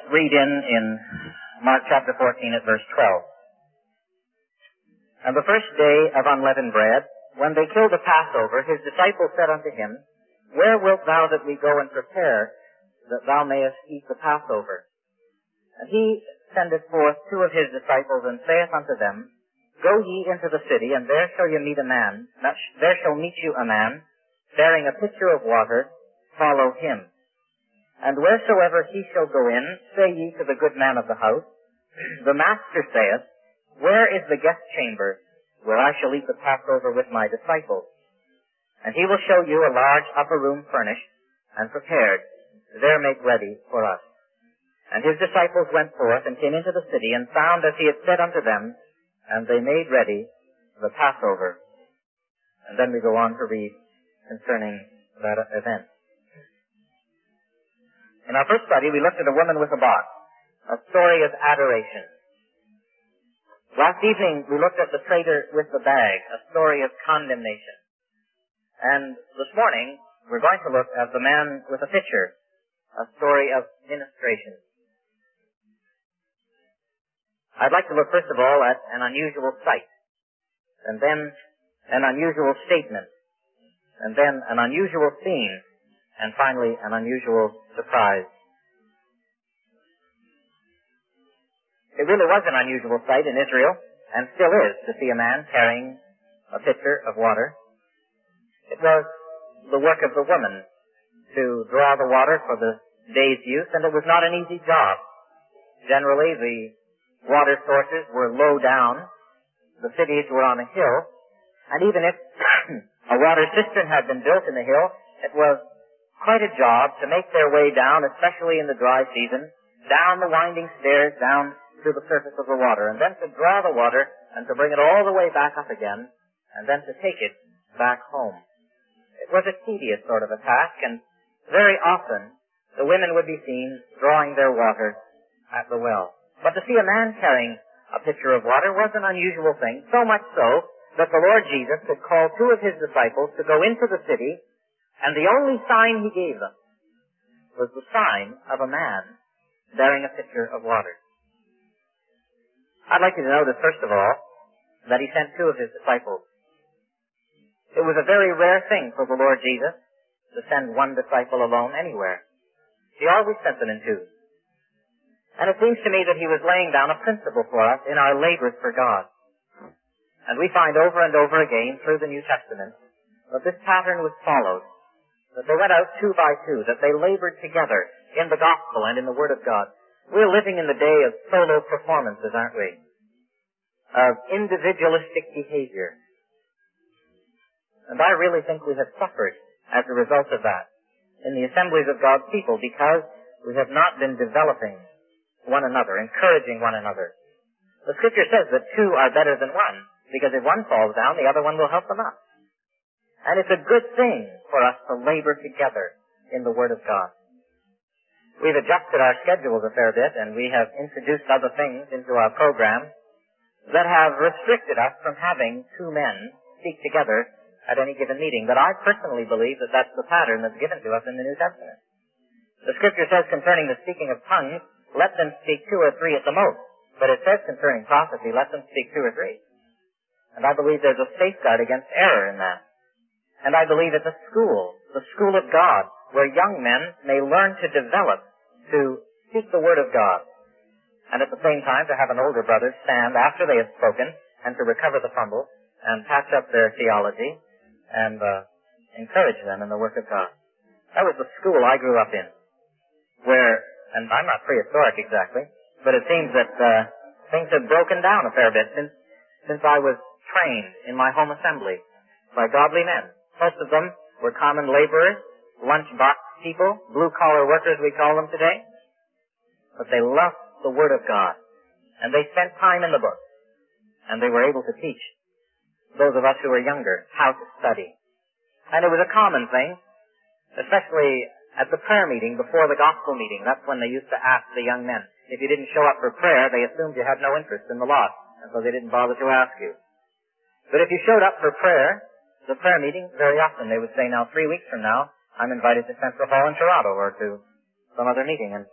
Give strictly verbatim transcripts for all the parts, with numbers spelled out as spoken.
read in, in Mark chapter fourteen at verse twelve. And the first day of unleavened bread, when they killed the Passover, his disciples said unto him, Where wilt thou that we go and prepare, that thou mayest eat the Passover? And he sendeth forth two of his disciples, and saith unto them, Go ye into the city, and there shall ye meet a man, there shall meet you a man, bearing a pitcher of water, follow him. And wheresoever he shall go in, say ye to the good man of the house, The Master saith, Where is the guest chamber, where I shall eat the Passover with my disciples? And he will show you a large upper room furnished and prepared. There make ready for us. And his disciples went forth and came into the city, and found as he had said unto them, and they made ready the Passover. And then we go on to read concerning that event. In our first study, we looked at a woman with a box, a story of adoration. Last evening, we looked at the traitor with the bag, a story of condemnation. And this morning, we're going to look at the man with a pitcher, a story of ministration. I'd like to look first of all at an unusual sight, and then an unusual statement, and then an unusual scene, and finally an unusual surprise. It really was an unusual sight in Israel, and still is, to see a man carrying a pitcher of water. It was the work of the woman to draw the water for the day's use, and it was not an easy job. Generally, the water sources were low down, the cities were on a hill, and even if a water cistern had been built in the hill, it was quite a job to make their way down, especially in the dry season, down the winding stairs, down to the surface of the water, and then to draw the water and to bring it all the way back up again, and then to take it back home. It was a tedious sort of a task, and very often the women would be seen drawing their water at the well. But to see a man carrying a pitcher of water was an unusual thing, so much so that the Lord Jesus had called two of his disciples to go into the city, and the only sign he gave them was the sign of a man bearing a pitcher of water. I'd like you to notice, first of all, that he sent two of his disciples. It was a very rare thing for the Lord Jesus to send one disciple alone anywhere. He always sent them in twos. And it seems to me that he was laying down a principle for us in our labors for God. And we find over and over again through the New Testament that this pattern was followed, that they went out two by two, that they labored together in the gospel and in the Word of God. We're living in the day of solo performances, aren't we? Of individualistic behavior. And I really think we have suffered as a result of that in the assemblies of God's people, because we have not been developing one another, encouraging one another. The Scripture says that two are better than one, because if one falls down, the other one will help them up. And it's a good thing for us to labor together in the Word of God. We've adjusted our schedules a fair bit, and we have introduced other things into our program that have restricted us from having two men speak together at any given meeting. But I personally believe that that's the pattern that's given to us in the New Testament. The Scripture says concerning the speaking of tongues, let them speak two or three at the most. But it says concerning prophecy, let them speak two or three. And I believe there's a safeguard against error in that. And I believe it's a school, the school of God, where young men may learn to develop, to speak the Word of God. And at the same time to have an older brother stand after they have spoken and to recover the fumble and patch up their theology and uh, encourage them in the work of God. That was the school I grew up in, where, and I'm not prehistoric exactly, but it seems that uh, things have broken down a fair bit since, since I was trained in my home assembly by godly men. Most of them were common laborers, lunchbox people, blue-collar workers we call them today. But they loved the Word of God. And they spent time in the book. And they were able to teach those of us who were younger how to study. And it was a common thing, especially at the prayer meeting before the gospel meeting. That's when they used to ask the young men. If you didn't show up for prayer, they assumed you had no interest in the lost, and so they didn't bother to ask you. But if you showed up for prayer, the prayer meeting, very often they would say, now three weeks from now, I'm invited to Central Hall in Toronto or to some other meeting. And,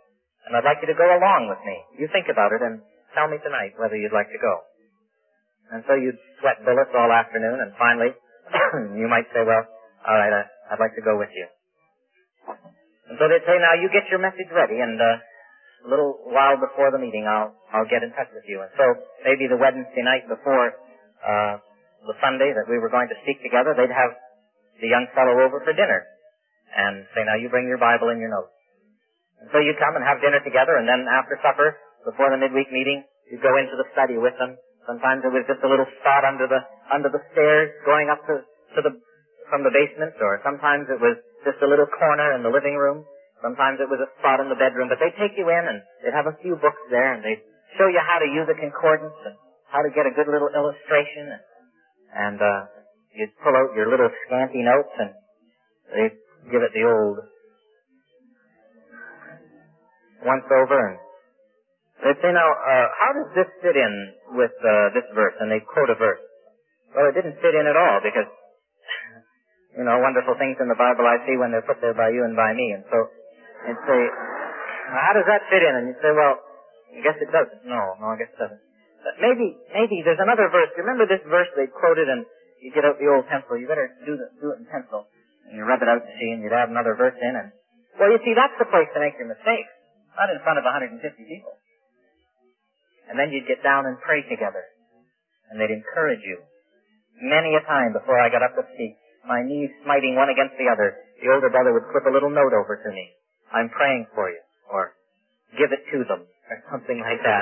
And I'd like you to go along with me. You think about it and tell me tonight whether you'd like to go. And so you'd sweat bullets all afternoon, and finally, you might say, well, all right, I, I'd like to go with you. And so they'd say, now you get your message ready, and uh, a little while before the meeting, I'll I'll get in touch with you. And so maybe the Wednesday night before uh, the Sunday that we were going to speak together, they'd have the young fellow over for dinner and say, now you bring your Bible and your notes. And so you'd come and have dinner together, and then after supper, before the midweek meeting, you'd go into the study with them. Sometimes it was just a little spot under the under the stairs going up to, to the from the basement, or sometimes it was just a little corner in the living room. Sometimes it was a spot in the bedroom. But they'd take you in, and they'd have a few books there, and they'd show you how to use a concordance and how to get a good little illustration. And, and uh, you'd pull out your little scanty notes, and they'd give it the old once over, and they'd say, now, uh, how does this fit in with uh, this verse? And they'd quote a verse. Well, it didn't fit in at all because, you know, wonderful things in the Bible I see when they're put there by you and by me. And so they'd say, well, how does that fit in? And you'd say, well, I guess it doesn't. No, no, I guess it doesn't. But maybe, maybe there's another verse. You remember this verse they quoted, and you get out the old pencil. You better do, the, do it in pencil. And you rub it out to see, and you'd add another verse in. And well, you see, that's the place to make your mistakes. Not in front of one hundred fifty people. And then you'd get down and pray together. And they'd encourage you. Many a time before I got up to speak, my knees smiting one against the other, the older brother would slip a little note over to me. I'm praying for you. Or, give it to them. Or something like that.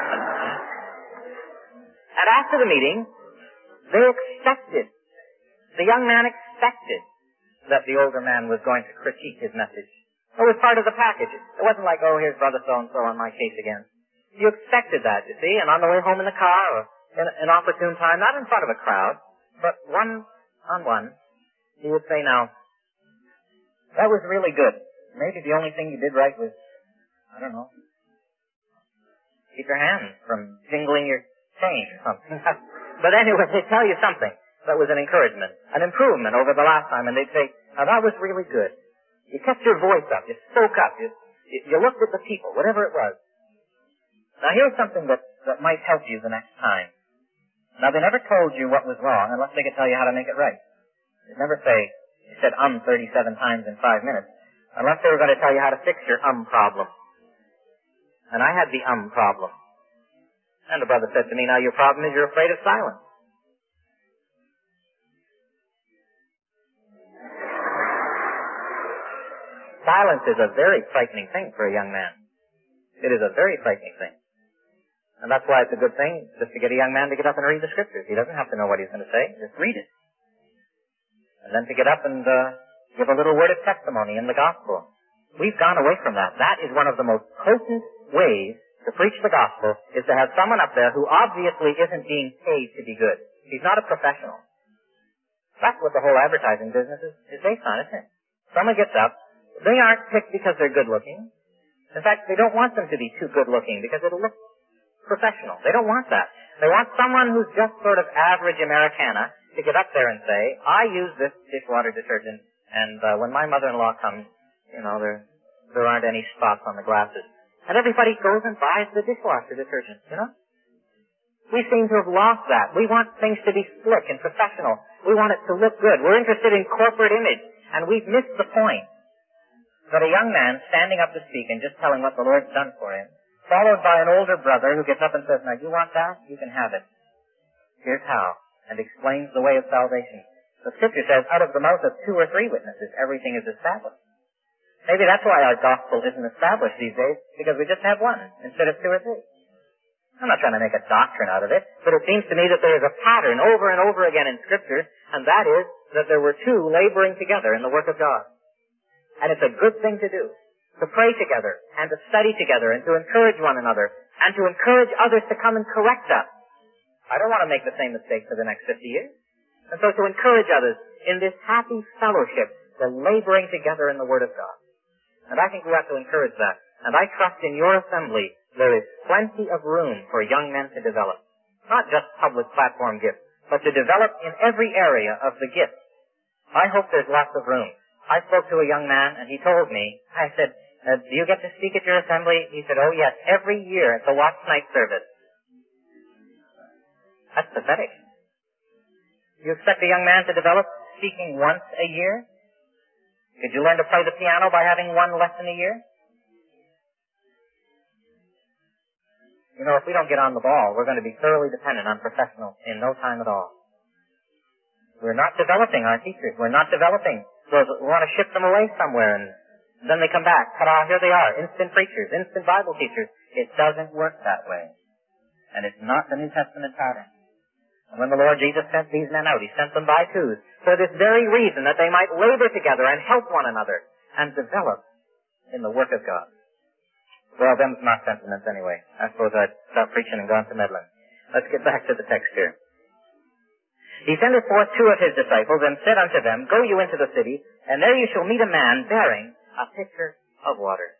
And after the meeting, they expected, the young man expected that the older man was going to critique his message. It was part of the package. It wasn't like, oh, here's Brother So-and-so on my case again. You expected that, you see, and on the way home in the car, or in an opportune time, not in front of a crowd, but one-on-one, he would say, now, that was really good. Maybe the only thing you did right was, I don't know, keep your hands from jingling your chain or something. But anyway, they'd tell you something that was an encouragement, an improvement over the last time, and they'd say, now that was really good. You kept your voice up. You spoke up. You, you looked at the people, whatever it was. Now here's something that, that might help you the next time. Now they never told you what was wrong unless they could tell you how to make it right. They'd never say, you said um thirty-seven times in five minutes, unless they were going to tell you how to fix your um problem. And I had the um problem. And the brother said to me, now your problem is you're afraid of silence. Silence is a very frightening thing for a young man. It is a very frightening thing. And that's why it's a good thing just to get a young man to get up and read the Scriptures. He doesn't have to know what he's going to say. Just read it. And then to get up and uh, give a little word of testimony in the gospel. We've gone away from that. That is one of the most potent ways to preach the gospel, is to have someone up there who obviously isn't being paid to be good. He's not a professional. That's what the whole advertising business is, is based on, isn't it? Someone gets up. They aren't picked because they're good looking. In fact, they don't want them to be too good looking because it'll look professional. They don't want that. They want someone who's just sort of average Americana to get up there and say, I use this dishwater detergent, and uh, when my mother-in-law comes, you know, there there aren't any spots on the glasses. And everybody goes and buys the dishwasher detergent, you know? We seem to have lost that. We want things to be slick and professional. We want it to look good. We're interested in corporate image, and we've missed the point that a young man standing up to speak and just telling what the Lord's done for him, followed by an older brother who gets up and says, now you want that? You can have it. Here's how. And explains the way of salvation. The Scripture says, out of the mouth of two or three witnesses, everything is established. Maybe that's why our gospel isn't established these days, because we just have one instead of two or three. I'm not trying to make a doctrine out of it, but it seems to me that there is a pattern over and over again in Scripture, and that is that there were two laboring together in the work of God. And it's a good thing to do, to pray together, and to study together, and to encourage one another, and to encourage others to come and correct us. I don't want to make the same mistake for the next fifty years. And so to encourage others in this happy fellowship, the laboring together in the Word of God. And I think we have to encourage that. And I trust in your assembly there is plenty of room for young men to develop. Not just public platform gifts, but to develop in every area of the gifts. I hope there's lots of room. I spoke to a young man, and he told me, I said, Uh, do you get to speak at your assembly? He said, oh yes, every year at the watch night service. That's pathetic. You expect a young man to develop speaking once a year? Could you learn to play the piano by having one lesson a year? You know, if we don't get on the ball, we're going to be thoroughly dependent on professionals in no time at all. We're not developing our teachers. We're not developing those. We want to ship them away somewhere, and then they come back. Ta-da, here they are, instant preachers, instant Bible teachers. It doesn't work that way. And it's not the New Testament pattern. And when the Lord Jesus sent these men out, He sent them by twos for this very reason, that they might labor together and help one another and develop in the work of God. Well, them's not sentiments anyway. I suppose I'd stop preaching and gone to meddling. Let's get back to the text here. He sendeth forth two of His disciples, and said unto them, Go you into the city, and there you shall meet a man bearing a pitcher of water.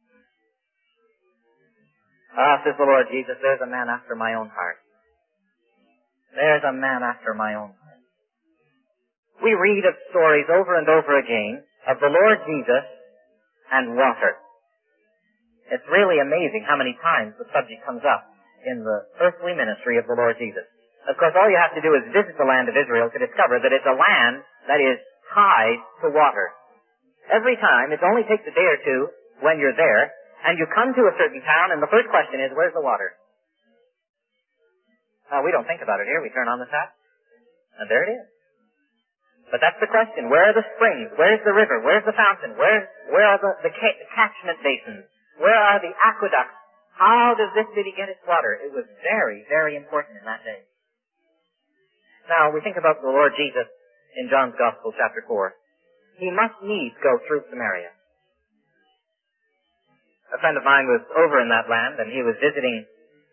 Ah, says the Lord Jesus, there's a man after my own heart. There's a man after my own heart. We read of stories over and over again of the Lord Jesus and water. It's really amazing how many times the subject comes up in the earthly ministry of the Lord Jesus. Of course, all you have to do is visit the land of Israel to discover that it's a land that is tied to water. Every time, it only takes a day or two when you're there, and you come to a certain town, and the first question is, where's the water? Now, we don't think about it here. We turn on the tap, and there it is. But that's the question. Where are the springs? Where's the river? Where's the fountain? Where, where are the, the catchment basins? Where are the aqueducts? How does this city get its water? It was very, very important in that day. Now, we think about the Lord Jesus in John's Gospel, chapter four. He must needs go through Samaria. A friend of mine was over in that land, and he was visiting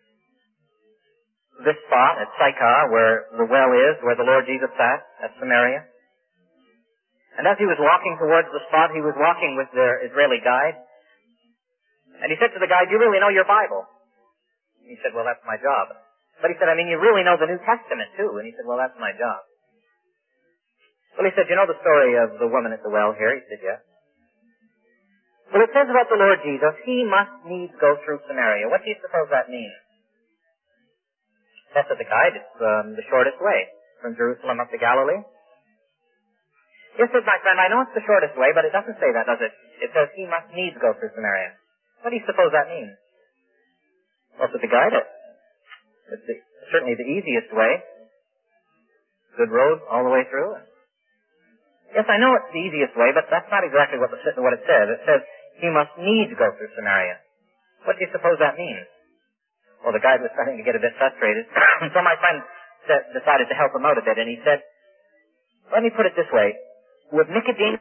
this spot at Sychar, where the well is, where the Lord Jesus sat, at Samaria. And as he was walking towards the spot, he was walking with their Israeli guide. And he said to the guide, do you really know your Bible? He said, well, that's my job. But he said, I mean, you really know the New Testament, too. And he said, well, that's my job. Well, he said, you know the story of the woman at the well here? He said, yes. Well, it says about the Lord Jesus, He must needs go through Samaria. What do you suppose that means? That's what the guide, it's um, the shortest way from Jerusalem up to Galilee. Yes, said my friend, I know it's the shortest way, but it doesn't say that, does it? It says He must needs go through Samaria. What do you suppose that means? Well, it's the guide it. It's the, certainly the easiest way. Good road all the way through. Yes, I know it's the easiest way, but that's not exactly what, the, what it says. It says He must needs go through Samaria. What do you suppose that means? Well, the guide was starting to get a bit frustrated, so my friend said, decided to help him out a bit, and he said, let me put it this way. Would Nicodemus...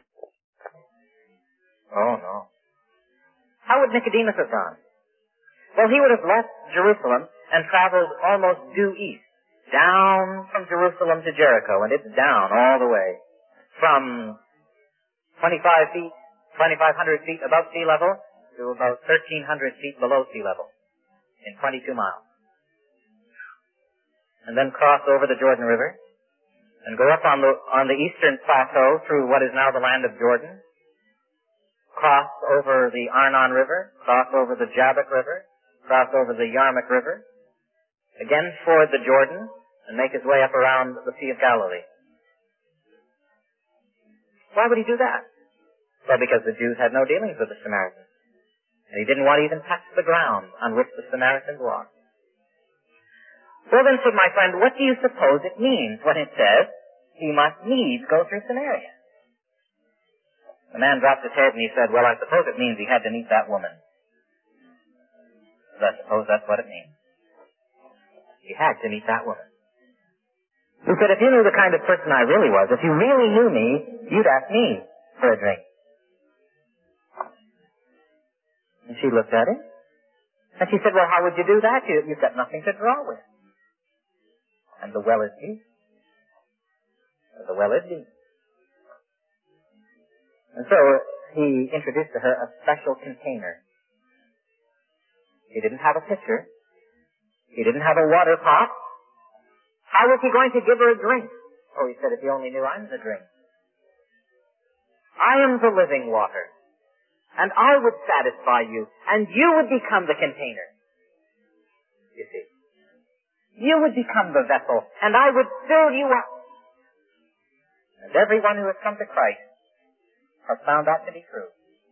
Oh, no. How would Nicodemus have gone? Well, he would have left Jerusalem and traveled almost due east, down from Jerusalem to Jericho, and it's down all the way. From twenty-five feet, twenty-five hundred feet above sea level to about thirteen hundred feet below sea level in twenty-two miles. And then cross over the Jordan River and go up on the, on the eastern plateau through what is now the land of Jordan, cross over the Arnon River, cross over the Jabbok River, cross over the Yarmuk River, again ford the Jordan, and make his way up around the Sea of Galilee. Why would he do that? Well, because the Jews had no dealings with the Samaritans. And he didn't want to even touch the ground on which the Samaritans walked. Well then, said my friend, what do you suppose it means when it says, He must needs go through Samaria? The man dropped his head and he said, well, I suppose it means he had to meet that woman. I suppose that's what it means. He had to meet that woman. He said, if you knew the kind of person I really was, if you really knew me, you'd ask me for a drink. And she looked at him. And she said, well, how would you do that? You, you've got nothing to draw with. And the well is deep. The well is deep. And so he introduced to her a special container. He didn't have a pitcher. He didn't have a water pot. How was he going to give her a drink? Oh, he said, if you only knew I'm the drink. I am the living water. and I would satisfy you, and you would become the container. You see? You would become the vessel, and I would fill you up. And everyone who has come to Christ has found that to be true.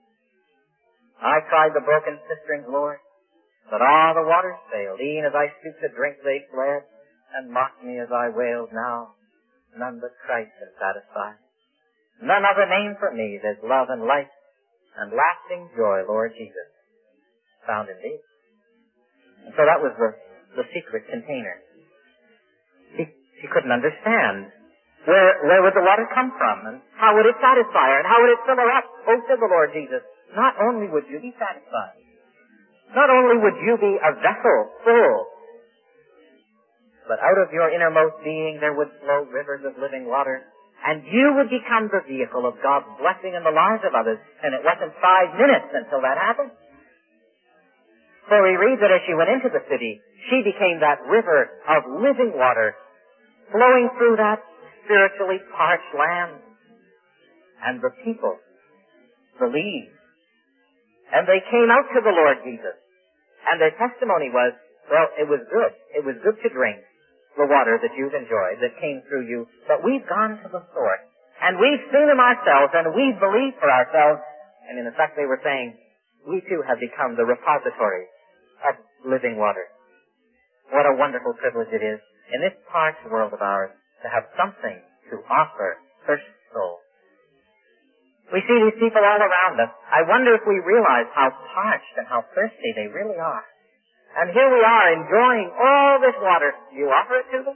I tried the broken cisterns, Lord, but all the waters failed. E'en as I stooped to drink, they fled, and mocked me as I wailed. Now, none but Christ can satisfy. None other name for me. There's love and life and lasting joy, Lord Jesus, found in thee. And so that was the, the secret container. He, he couldn't understand. Where, where would the water come from? And how would it satisfy her? And how would it fill her up? Oh, said the Lord Jesus, not only would you be satisfied, not only would you be a vessel full, but out of your innermost being there would flow rivers of living water, and you would become the vehicle of God's blessing in the lives of others. And it wasn't five minutes until that happened. For we read that as she went into the city, she became that river of living water flowing through that spiritually parched land. And the people believed. And they came out to the Lord Jesus. And their testimony was, well, it was good. It was good to drink the water that you've enjoyed, that came through you. But we've gone to the source. And we've seen him ourselves, and we've believed for ourselves. And in effect they were saying, we too have become the repository of living water. What a wonderful privilege it is in this parched world of ours to have something to offer thirsty souls. We see these people all around us. I wonder if we realize how parched and how thirsty they really are. And here we are enjoying all this water. Do you offer it to them?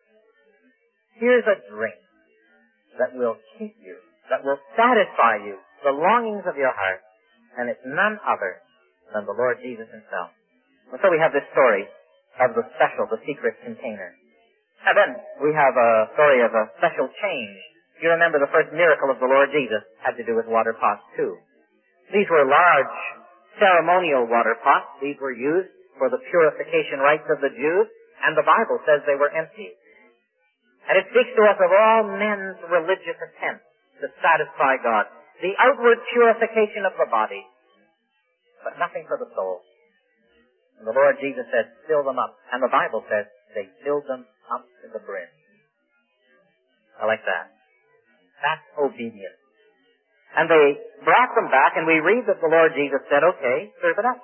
Here's a drink that will keep you, that will satisfy you, the longings of your heart. And it's none other than the Lord Jesus himself. And so we have this story of the special, the secret container. And then we have a story of a special change. You remember the first miracle of the Lord Jesus had to do with water pots too. These were large ceremonial water pots. These were used for the purification rites of the Jews, and the Bible says they were empty. And it speaks to us of all men's religious attempts to satisfy God. The outward purification of the body, but nothing for the soul. And the Lord Jesus said, fill them up. And the Bible says they filled them up to the brim. I like that. That's obedience. And they brought them back, and we read that the Lord Jesus said, okay, serve it up.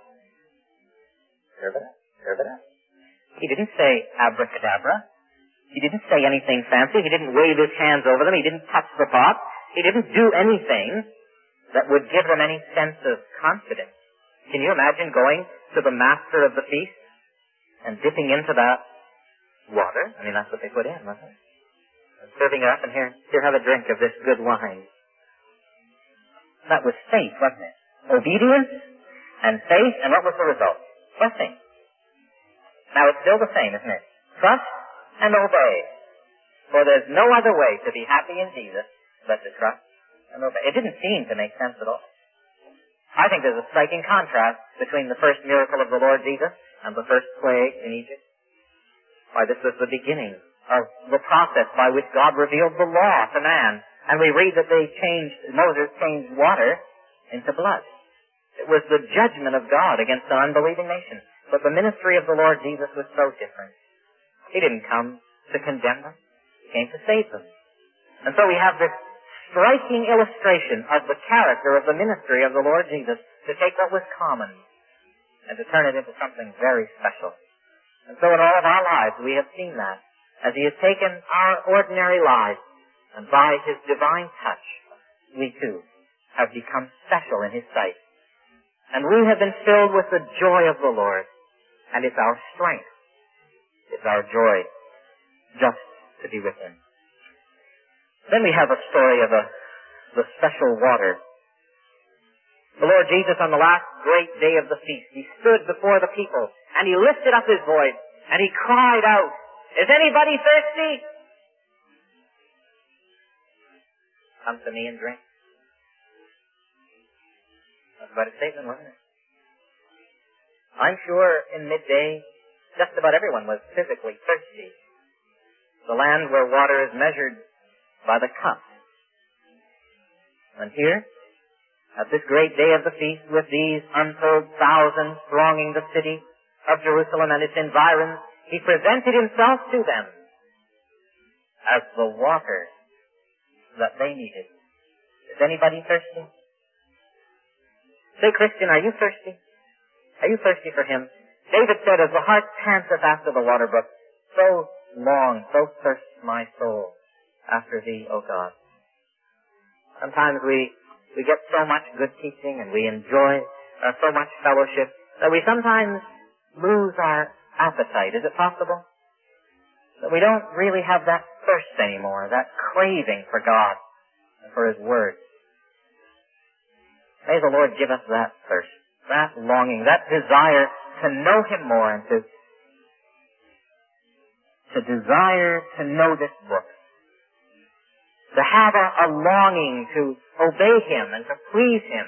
Serve it up. Serve it up. He didn't say abracadabra. He didn't say anything fancy. He didn't wave his hands over them. He didn't touch the pot. He didn't do anything that would give them any sense of confidence. Can you imagine going to the master of the feast and dipping into that water? I mean, that's what they put in, wasn't it? And serving it up, and here, here, have a drink of this good wine. That was faith, wasn't it? Obedience and faith, and what was the result? Blessing. Now it's still the same, isn't it? Trust and obey. For there's no other way to be happy in Jesus but to trust and obey. It didn't seem to make sense at all. I think there's a striking contrast between the first miracle of the Lord Jesus and the first plague in Egypt. Why, this was the beginning of the process by which God revealed the law to man. And we read that they changed, Moses changed water into blood. It was the judgment of God against an unbelieving nation. But the ministry of the Lord Jesus was so different. He didn't come to condemn them. He came to save them. And so we have this striking illustration of the character of the ministry of the Lord Jesus to take what was common and to turn it into something very special. And so in all of our lives we have seen that as he has taken our ordinary lives and by his divine touch we too have become special in his sight. And we have been filled with the joy of the Lord, and it's our strength, it's our joy just to be with him. Then we have a story of a, the special water. The Lord Jesus, on the last great day of the feast, he stood before the people, and he lifted up his voice, and he cried out, "Is anybody thirsty? Come to me and drink." That's quite a statement, wasn't it? I'm sure in midday, just about everyone was physically thirsty. The land where water is measured by the cup. And here, At this great day of the feast, with these untold thousands thronging the city of Jerusalem and its environs, he presented himself to them as the water that they needed. Is anybody thirsty? Say, Christian, are you thirsty? Are you thirsty for him? David said, as the heart panteth after the water brook, so long, so thirsts my soul after thee, O God. Sometimes we, we get so much good teaching and we enjoy uh, so much fellowship that we sometimes lose our appetite. Is it possible? That we don't really have that thirst anymore, that craving for God and for His Word. May the Lord give us that thirst, that longing, that desire to know Him more and to, to desire to know this book. To have a, a longing to obey Him and to please Him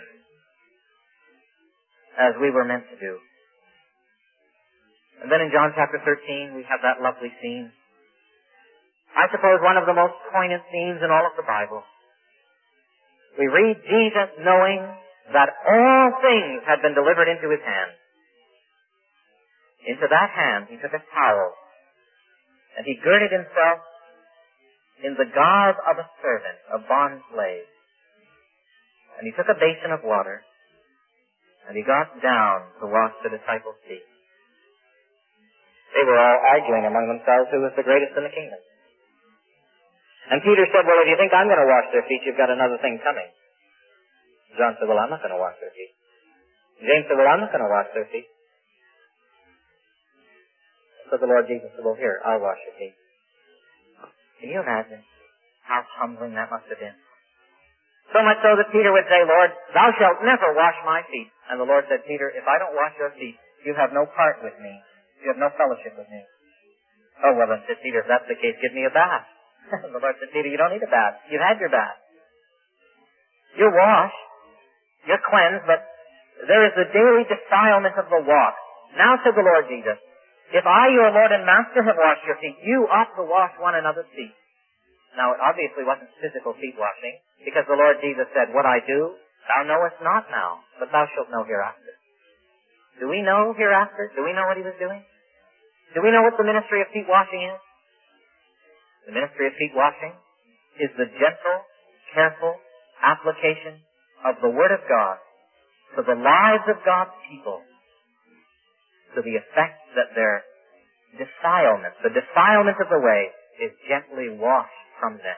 as we were meant to do. And then in John chapter thirteen, we have that lovely scene. I suppose one of the most poignant scenes in all of the Bible. We read Jesus knowing that all things had been delivered into His hand. Into that hand he took a towel, and he girded himself in the garb of a servant, a bond slave. And he took a basin of water, and he got down to wash the disciples' feet. They were all arguing among themselves who was the greatest in the kingdom. And Peter said, well, if you think I'm going to wash their feet, you've got another thing coming. John said, well, I'm not going to wash their feet. James said, well, I'm not going to wash their feet. So the Lord Jesus said, well, here, I'll wash your feet. Can you imagine how humbling that must have been? So much so that Peter would say, Lord, thou shalt never wash my feet. And the Lord said, Peter, if I don't wash your feet, you have no part with me. You have no fellowship with me. Oh, well, then said Peter, if that's the case, give me a bath. The Lord said, Peter, you don't need a bath. You've had your bath. You're washed. You're cleansed, but there is the daily defilement of the walk. Now, said the Lord Jesus, if I, your Lord and Master, have washed your feet, you ought to wash one another's feet. Now, it obviously wasn't physical feet washing, because the Lord Jesus said, what I do, thou knowest not now, but thou shalt know hereafter. Do we know hereafter? Do we know what He was doing? Do we know what the ministry of feet washing is? The ministry of feet washing is the gentle, careful application of the Word of God to the lives of God's people, to the effect that their defilement, the defilement of the way, is gently washed from them.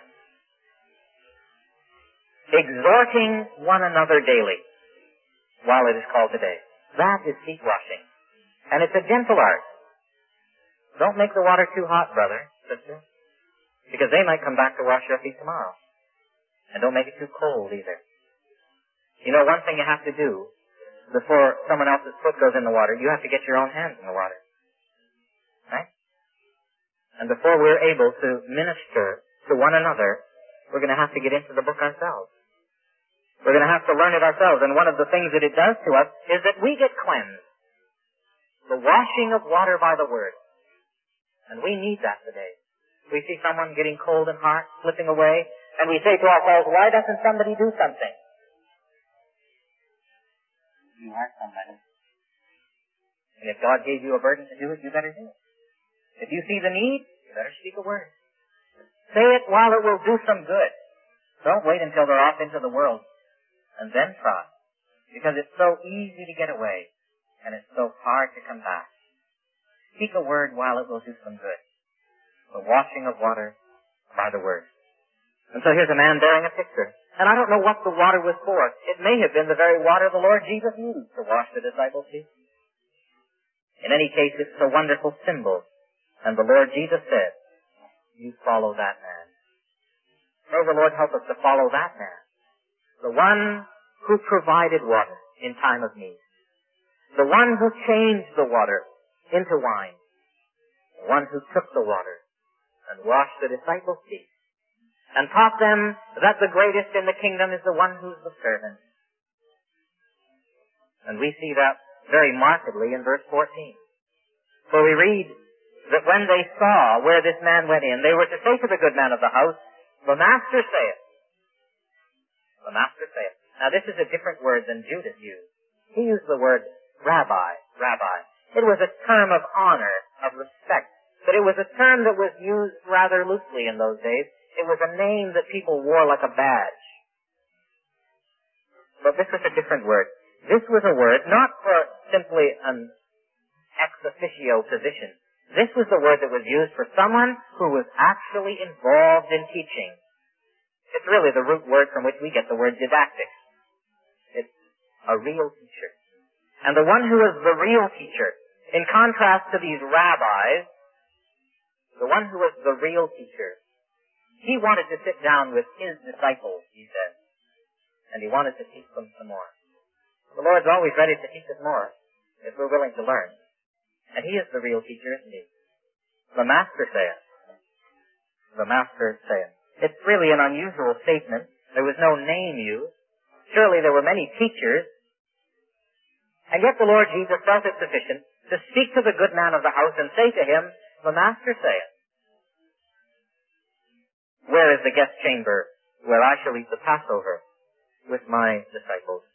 Exhorting one another daily, while it is called today. That is feet washing. And it's a gentle art. Don't make the water too hot, brother, sister, because they might come back to wash your feet tomorrow. And don't make it too cold either. You know, one thing you have to do before someone else's foot goes in the water, you have to get your own hands in the water. Right? And before we're able to minister to one another, we're going to have to get into the book ourselves. We're going to have to learn it ourselves. And one of the things that it does to us is that we get cleansed. The washing of water by the Word. And we need that today. We see someone getting cold in heart, slipping away, and we say to ourselves, why doesn't somebody do something? You are somebody. And if God gave you a burden to do it, you better do it. If you see the need, you better speak a word. Say it while it will do some good. Don't wait until they're off into the world and then try. Because it's so easy to get away, and it's so hard to come back. Speak a word while it will do some good. The washing of water by the Word. And so here's a man bearing a picture. And I don't know what the water was for. It may have been the very water the Lord Jesus used to wash the disciples' feet. In any case, it's a wonderful symbol. And the Lord Jesus said, you follow that man. May the Lord help us to follow that man. The one who provided water in time of need. The one who changed the water into wine. The one who took the water and washed the disciples' feet. And taught them that the greatest in the kingdom is the one who's the servant. And we see that very markedly in verse fourteen. For we read that when they saw where this man went in, they were to say to the good man of the house, the Master saith. The Master saith. Now this is a different word than Judas used. He used the word rabbi, rabbi. It was a term of honor, of respect, but it was a term that was used rather loosely in those days. It was a name that people wore like a badge. But this was a different word. This was a word not for simply an ex officio position. This was the word that was used for someone who was actually involved in teaching. It's really the root word from which we get the word didactic. It's a real teacher. And the one who is the real teacher, in contrast to these rabbis, the one who was the real teacher, he wanted to sit down with his disciples, he said, and he wanted to teach them some more. The Lord's always ready to teach us more if we're willing to learn. And he is the real teacher, isn't he? The Master saith. The Master saith. It's really an unusual statement. There was no name used. Surely there were many teachers. And yet the Lord Jesus felt it sufficient to speak to the good man of the house and say to him, the Master saith. Where is the guest chamber where I shall eat the Passover with my disciples?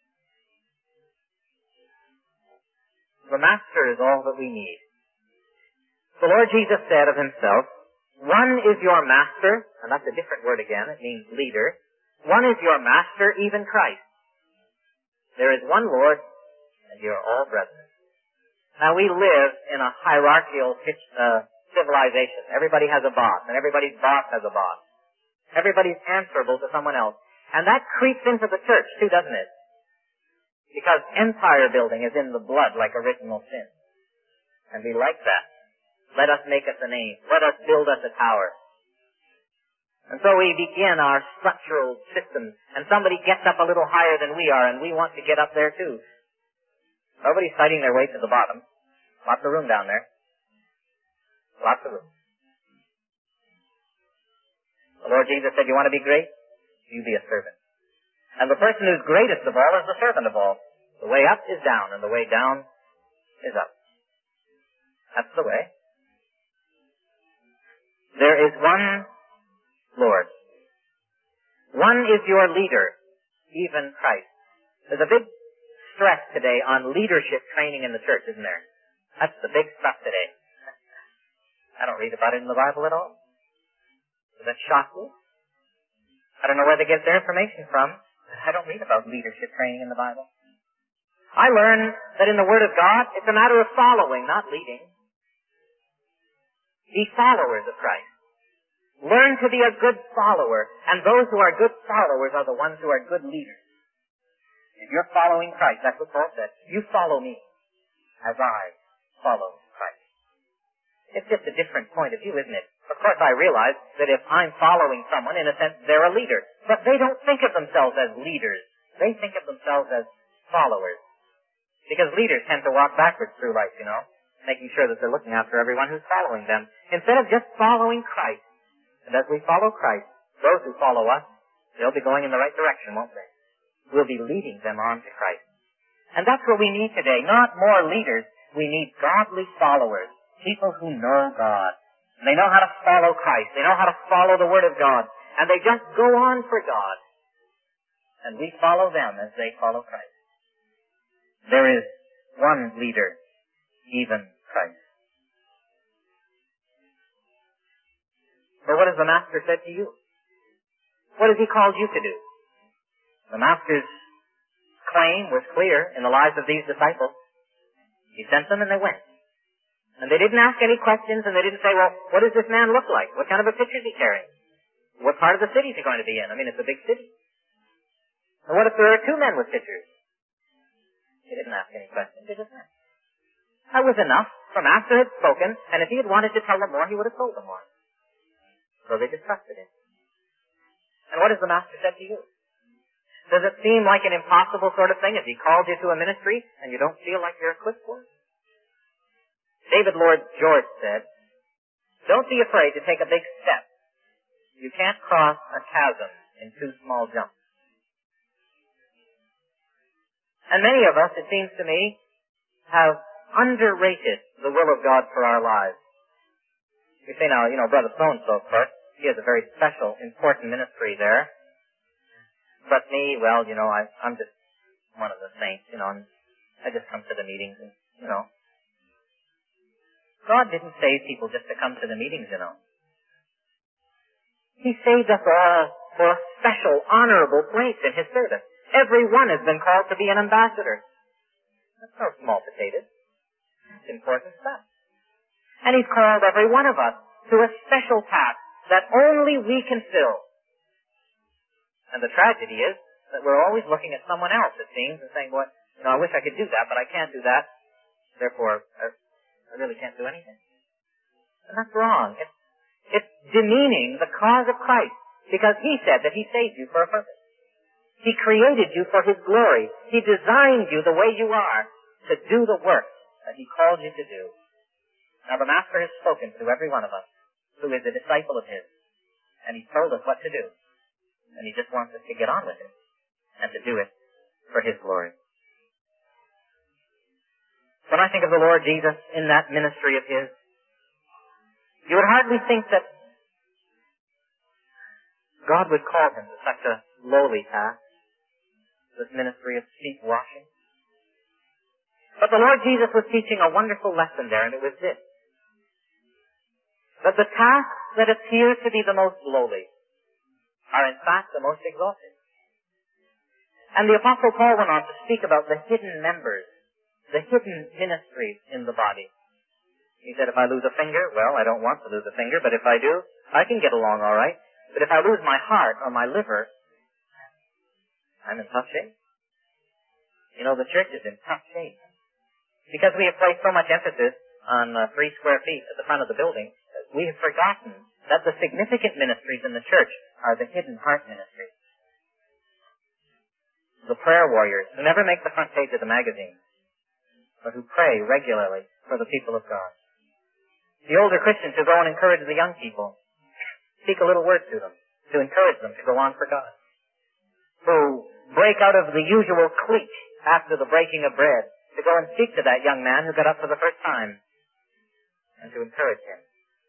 The Master is all that we need. The Lord Jesus said of himself, one is your master, and that's a different word again, it means leader. One is your master, even Christ. There is one Lord, and you are all brethren. Now we live in a hierarchical uh, civilization. Everybody has a boss, and everybody's boss has a boss. Everybody's answerable to someone else. And that creeps into the church too, doesn't it? Because empire building is in the blood like original sin. And we like that. Let us make us a name. Let us build us a tower. And so we begin our structural systems, and somebody gets up a little higher than we are, and we want to get up there too. Nobody's fighting their way to the bottom. Lots of room down there. Lots of room. The Lord Jesus said, you want to be great? You be a servant. And the person who's greatest of all is the servant of all. The way up is down, and the way down is up. That's the way. There is one Lord. One is your leader, even Christ. There's a big stress today on leadership training in the church, isn't there? That's the big stuff today. I don't read about it in the Bible at all. Does that shock you? I don't know where they get their information from. I don't read about leadership training in the Bible. I learn that in the Word of God, it's a matter of following, not leading. Be followers of Christ. Learn to be a good follower, and those who are good followers are the ones who are good leaders. If you're following Christ, that's what Paul said, you follow me as I follow Christ. It's just a different point of view, isn't it? Of course, I realize that if I'm following someone, in a sense, they're a leader. But they don't think of themselves as leaders. They think of themselves as followers. Because leaders tend to walk backwards through life, you know, making sure that they're looking after everyone who's following them, instead of just following Christ. And as we follow Christ, those who follow us, they'll be going in the right direction, won't they? We'll be leading them on to Christ. And that's what we need today. Not more leaders. We need godly followers. People who know God. They know how to follow Christ. They know how to follow the Word of God. And they just go on for God. And we follow them as they follow Christ. There is one leader, even Christ. But what has the Master said to you? What has he called you to do? The Master's claim was clear in the lives of these disciples. He sent them and they went. And they didn't ask any questions, and they didn't say, well, what does this man look like? What kind of a picture is he carrying? What part of the city is he going to be in? I mean, it's a big city. And what if there are two men with pictures? They didn't ask any questions. They just went. That was enough. The Master had spoken, and if he had wanted to tell them more, he would have told them more. So they just trusted him. And what has the Master said to you? Does it seem like an impossible sort of thing if he called you to a ministry and you don't feel like you're equipped for it? David Lloyd George said, don't be afraid to take a big step. You can't cross a chasm in two small jumps. And many of us, it seems to me, have underrated the will of God for our lives. You say now, you know, Brother So-and-so, of course, he has a very special, important ministry there. But me, well, you know, I, I'm just one of the saints, you know, and I just come to the meetings and, you know. God didn't save people just to come to the meetings, you know. He saved us all for a special, honorable place in His service. Every one has been called to be an ambassador. That's no small potatoes. It's important stuff. And He's called every one of us to a special task that only we can fill. And the tragedy is that we're always looking at someone else, it seems, and saying, well, you know, I wish I could do that, but I can't do that. Therefore, I, I really can't do anything. And that's wrong. It's, it's demeaning the cause of Christ, because He said that He saved you for a purpose. He created you for His glory. He designed you the way you are to do the work that He called you to do. Now, the Master has spoken to every one of us who is a disciple of His, and He's told us what to do. And He just wants us to get on with it and to do it for His glory. When I think of the Lord Jesus in that ministry of His, you would hardly think that God would call Him to such a lowly task, this ministry of feet washing. But the Lord Jesus was teaching a wonderful lesson there, and it was this: that the tasks that appear to be the most lowly are in fact the most exalted. And the Apostle Paul went on to speak about the hidden members, the hidden ministries in the body. He said, if I lose a finger, well, I don't want to lose a finger, but if I do, I can get along all right. But if I lose my heart or my liver, I'm in tough shape. You know, the church is in tough shape. Because we have placed so much emphasis on uh, three square feet at the front of the building, we have forgotten that the significant ministries in the church are the hidden heart ministries. The prayer warriors who never make the front page of the magazine, but who pray regularly for the people of God. The older Christians who go and encourage the young people, speak a little word to them, to encourage them to go on for God. Who break out of the usual clique after the breaking of bread, to go and speak to that young man who got up for the first time, and to encourage him.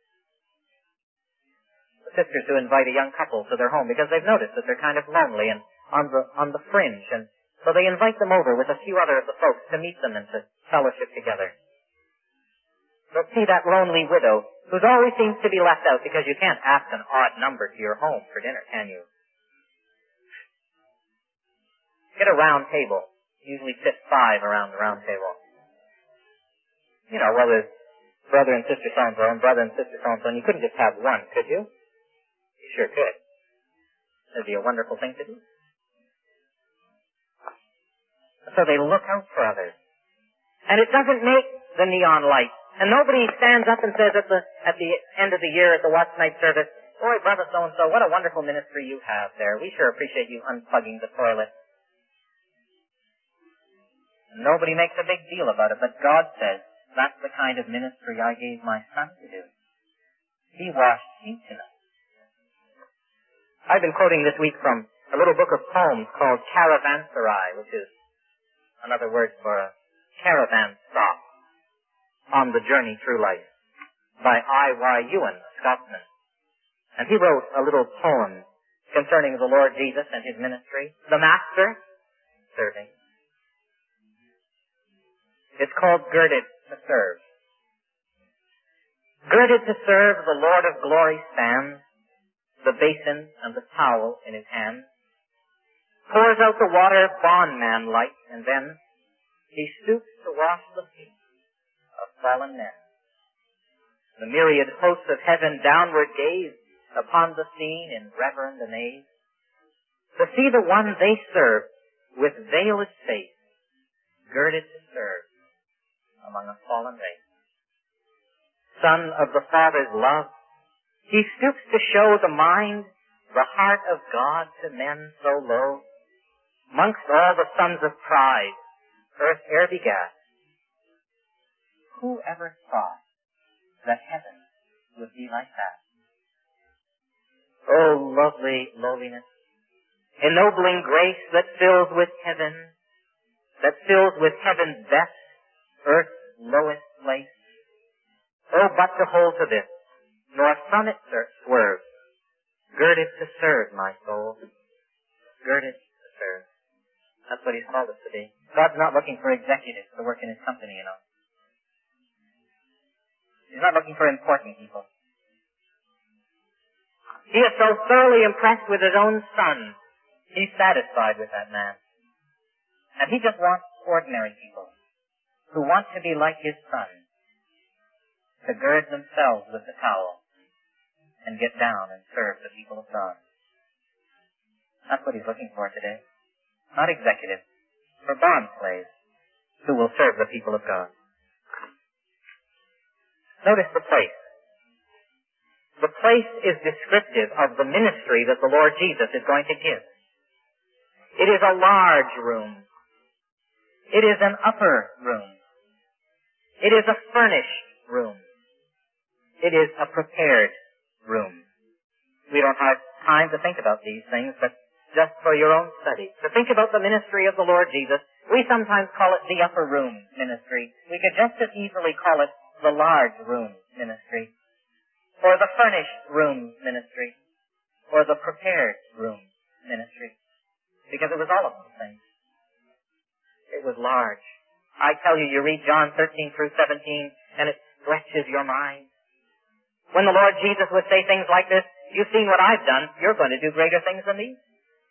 The sisters who invite a young couple to their home because they've noticed that they're kind of lonely and on the on the fringe, and so they invite them over with a few other of the folks to meet them and to fellowship together. But see that lonely widow who always seems to be left out because you can't ask an odd number to your home for dinner, can you? Get a round table. Usually fit five around the round table. You know, well, there's brother and sister so-and-so and brother and sister so-and-so, and you couldn't just have one, could you? You sure could. It'd be a wonderful thing to do. So they look out for others. And it doesn't make the neon light. And nobody stands up and says at the at the end of the year at the watch night service, boy, brother so-and-so, what a wonderful ministry you have there. We sure appreciate you unplugging the toilet. Nobody makes a big deal about it, but God says, that's the kind of ministry I gave my son to do. He washed feet tonight. I've been quoting this week from a little book of poems called Caravanserai, which is another word for a caravan stop on the journey through life, by I Y Ewan, a Scotsman. And he wrote a little poem concerning the Lord Jesus and His ministry. The Master, serving. It's called Girded to Serve. Girded to serve, the Lord of glory stands, the basin and the towel in His hand, pours out the water bondman-like, and then He stoops to wash the feet of fallen men. The myriad hosts of heaven downward gaze upon the scene in reverend amaze, to see the one they serve with veiled face, girded to serve among a fallen race. Son of the Father's love, He stoops to show the mind, the heart of God to men so low. Mongst all the sons of pride, earth e'er begat, who ever thought that heaven would be like that? Oh, lovely lowliness, ennobling grace that fills with heaven, that fills with heaven's best, earth's lowest place. Oh, but to hold to this, nor from it swerve, girded to serve my soul, girded That's what he's called us to be. God's not looking for executives to work in his company, you know. He's not looking for important people. He is so thoroughly impressed with his own son, he's satisfied with that man. And he just wants ordinary people who want to be like his son, to gird themselves with the towel and get down and serve the people of God. That's what he's looking for today. Not executives, for bond slaves who will serve the people of God. Notice the place. The place is descriptive of the ministry that the Lord Jesus is going to give. It is a large room. It is an upper room. It is a furnished room. It is a prepared room. We don't have time to think about these things, but just for your own study. To think about the ministry of the Lord Jesus, we sometimes call it the upper room ministry. We could just as easily call it the large room ministry, or the furnished room ministry, or the prepared room ministry, because it was all of those things. It was large. I tell you, you read John thirteen through seventeen, and it stretches your mind. When the Lord Jesus would say things like this, you've seen what I've done, you're going to do greater things than these.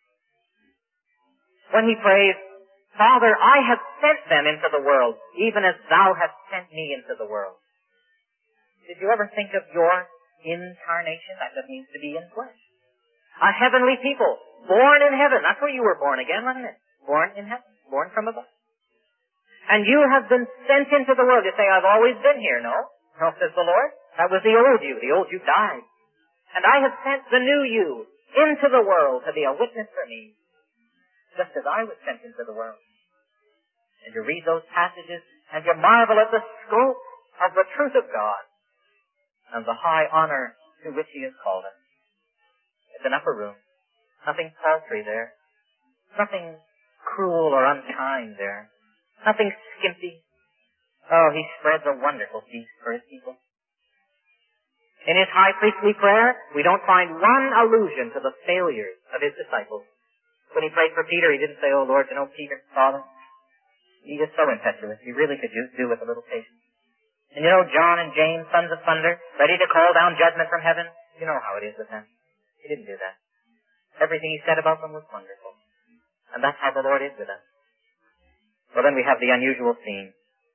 When he prays, Father, I have sent them into the world, even as thou hast sent me into the world. Did you ever think of your incarnation? That just means to be in flesh. A heavenly people, born in heaven. That's where you were born again, wasn't it? Born in heaven, born from above. And you have been sent into the world. You say, I've always been here. No. No, says the Lord. That was the old you. The old you died. And I have sent the new you into the world to be a witness for me, just as I was sent into the world. And you read those passages, and you marvel at the scope of the truth of God and the high honor to which he has called us. It's an upper room. Nothing paltry there. Nothing cruel or unkind there. Nothing skimpy. Oh, he spreads a wonderful feast for his people. In his high priestly prayer, we don't find one allusion to the failures of his disciples. When he prayed for Peter, he didn't say, oh Lord, you know, Peter, Father, he is so impetuous. He really could do with a little patience. And you know, John and James, sons of thunder, ready to call down judgment from heaven. You know how it is with them. He didn't do that. Everything he said about them was wonderful. And that's how the Lord is with us. Well, then we have the unusual scene.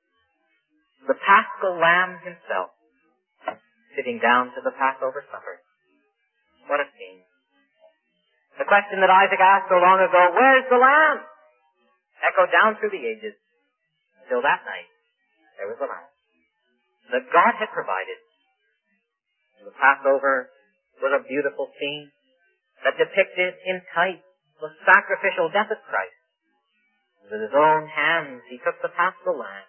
The Paschal Lamb himself sitting down to the Passover supper. What a scene. The question that Isaac asked so long ago, where's the Lamb? Echoed down through the ages. Until that night, there was the Lamb that God had provided. The Passover was a beautiful scene that depicted in type the sacrificial death of Christ. With his own hands, he took the Paschal Lamb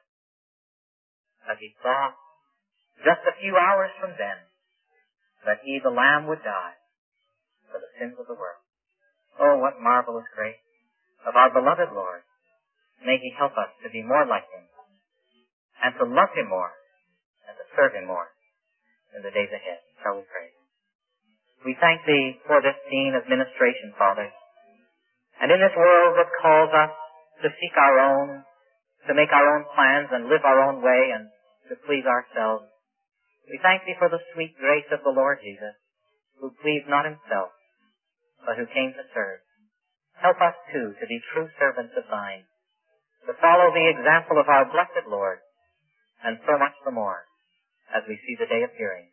as he saw just a few hours from then that he, the Lamb, would die for the sins of the world. Oh, what marvelous grace of our beloved Lord. May he help us to be more like him and to love him more and to serve him more in the days ahead. Shall we pray? We thank thee for this scene of ministration, Father. And in this world that calls us to seek our own, to make our own plans and live our own way and to please ourselves, we thank thee for the sweet grace of the Lord Jesus, who pleased not himself, but who came to serve. Help us, too, to be true servants of thine, to follow the example of our blessed Lord, and so much the more as we see the day appearing.